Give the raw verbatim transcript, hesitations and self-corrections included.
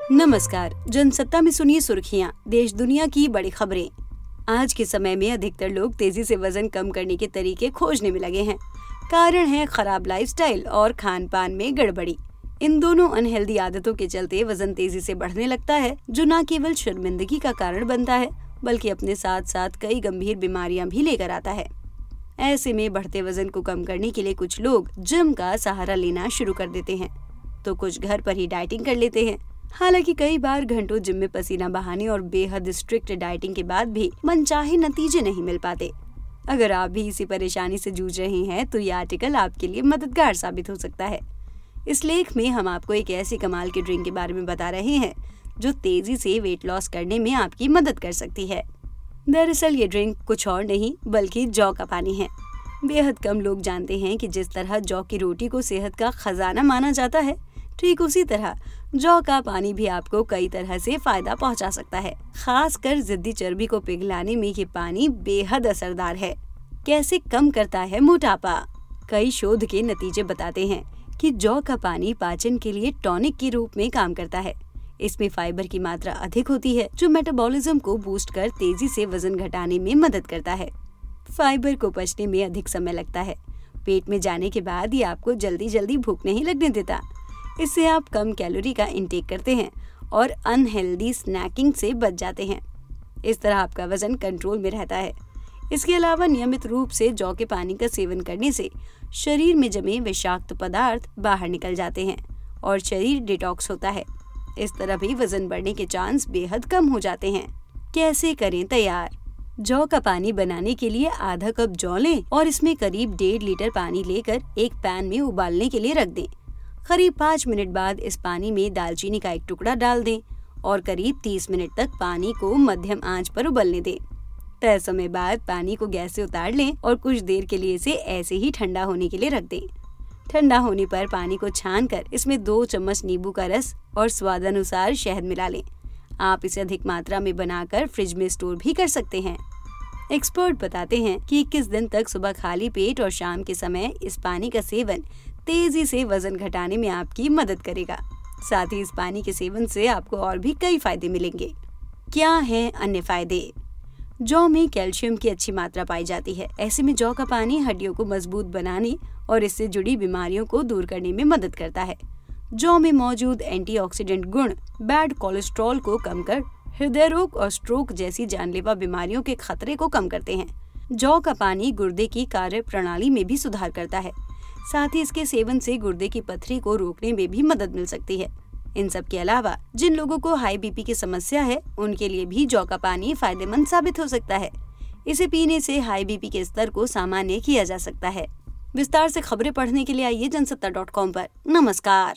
नमस्कार। जनसत्ता में सुनिए सुर्खियां, देश दुनिया की बड़ी खबरें। आज के समय में अधिकतर लोग तेजी से वजन कम करने के तरीके खोजने में लगे हैं। कारण है खराब लाइफस्टाइल और खान पान में गड़बड़ी। इन दोनों अनहेल्दी आदतों के चलते वजन तेजी से बढ़ने लगता है, जो न केवल शर्मिंदगी का कारण बनता है बल्कि अपने साथ साथ कई गंभीर बीमारियां भी लेकर आता है। ऐसे में बढ़ते वजन को कम करने के लिए कुछ लोग जिम का सहारा लेना शुरू कर देते हैं, तो कुछ घर पर ही डाइटिंग कर लेते हैं। हालांकि कई बार घंटों जिम में पसीना बहाने और बेहद स्ट्रिक्ट डाइटिंग के बाद भी मनचाहे नतीजे नहीं मिल पाते। अगर आप भी इसी परेशानी से जूझ रहे हैं तो ये आर्टिकल आपके लिए मददगार साबित हो सकता है। इस लेख में हम आपको एक ऐसी कमाल की ड्रिंक के बारे में बता रहे हैं जो तेजी से वेट लॉस करने में आपकी मदद कर सकती है। दरअसल ये ड्रिंक कुछ और नहीं बल्कि जौ का पानी है। बेहद कम लोग जानते हैं कि जिस तरह जौ की रोटी को सेहत का खजाना माना जाता है, ठीक उसी तरह जौ का पानी भी आपको कई तरह से फायदा पहुंचा सकता है। खासकर जिद्दी चर्बी को पिघलाने में ये पानी बेहद असरदार है। कैसे कम करता है मोटापा? कई शोध के नतीजे बताते हैं कि जौ का पानी पाचन के लिए टॉनिक के रूप में काम करता है। इसमें फाइबर की मात्रा अधिक होती है, जो मेटाबॉलिज्म को बूस्ट कर तेजी से वजन घटाने में मदद करता है। फाइबर को पचने में अधिक समय लगता है। पेट में जाने के बाद ये आपको जल्दी जल्दी भूख नहीं लगने देता। इससे आप कम कैलोरी का इंटेक करते हैं और अनहेल्दी स्नैकिंग से बच जाते हैं। इस तरह आपका वजन कंट्रोल में रहता है। इसके अलावा नियमित रूप से जौ के पानी का सेवन करने से शरीर में जमे विषाक्त पदार्थ बाहर निकल जाते हैं और शरीर डिटॉक्स होता है। इस तरह भी वजन बढ़ने के चांस बेहद कम हो जाते हैं। कैसे करें तैयार? जौ का पानी बनाने के लिए आधा कप जौ लें और इसमें करीब डेढ़ लीटर पानी लेकर एक पैन में उबालने के लिए रख दें। करीब पाँच मिनट बाद इस पानी में दालचीनी का एक टुकड़ा डाल दें और करीब तीस मिनट तक पानी को मध्यम आंच पर उबलने दें। तय समय बाद पानी को गैस से उतार लें और कुछ देर के लिए इसे ऐसे ही ठंडा होने के लिए रख दें। ठंडा होने पर पानी को छानकर इसमें दो चम्मच नींबू का रस और स्वादानुसार शहद मिला लें। आप इसे अधिक मात्रा में बनाकर फ्रिज में स्टोर भी कर सकते हैं। एक्सपर्ट बताते हैं कि इक्कीस दिन तक सुबह खाली पेट और शाम के समय इस पानी का सेवन तेजी से वजन घटाने में आपकी मदद करेगा। साथ ही इस पानी के सेवन से आपको और भी कई फायदे मिलेंगे। क्या हैं अन्य फायदे? जौ में कैल्शियम की अच्छी मात्रा पाई जाती है। ऐसे में जौ का पानी हड्डियों को मजबूत बनाने और इससे जुड़ी बीमारियों को दूर करने में मदद करता है। जौ में मौजूद एंटीऑक्सीडेंट गुण बैड कोलेस्ट्रॉल को कम कर हृदय रोग और स्ट्रोक जैसी जानलेवा बीमारियों के खतरे को कम करते हैं। जौ का पानी गुर्दे की कार्य प्रणाली में भी सुधार करता है। साथ ही इसके सेवन से गुर्दे की पथरी को रोकने में भी मदद मिल सकती है। इन सब के अलावा जिन लोगों को हाई बीपी की समस्या है, उनके लिए भी जौ का पानी फायदेमंद साबित हो सकता है। इसे पीने से हाई बीपी के स्तर को सामान्य किया जा सकता है। विस्तार से खबरें पढ़ने के लिए आइए जनसत्ता डॉट कॉम पर। नमस्कार।